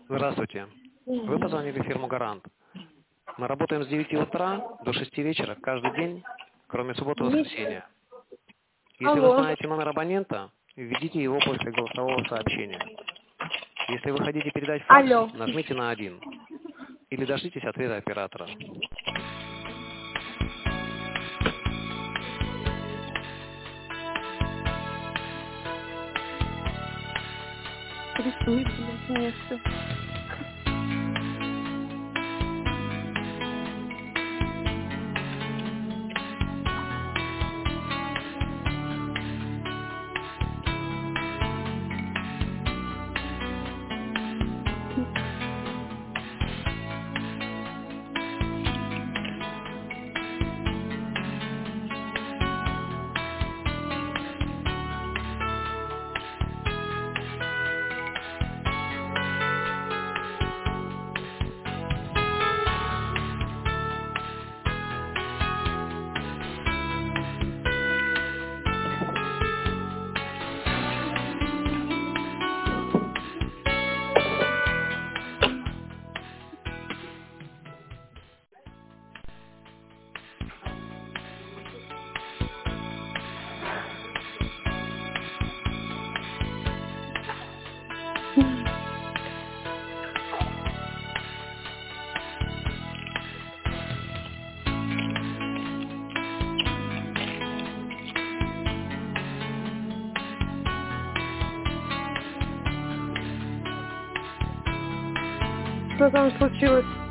Здравствуйте. Вы позвонили в фирму «Гарант». Мы работаем с 9 утра до 6 вечера каждый день, кроме субботы и воскресенья. Если вы Алло. знаете номер абонента, введите его после голосового сообщения. Если вы хотите передать факс, Алло. нажмите на 1 или дождитесь ответа оператора. Рисуй, блядь, нет, всё. Что там случилось?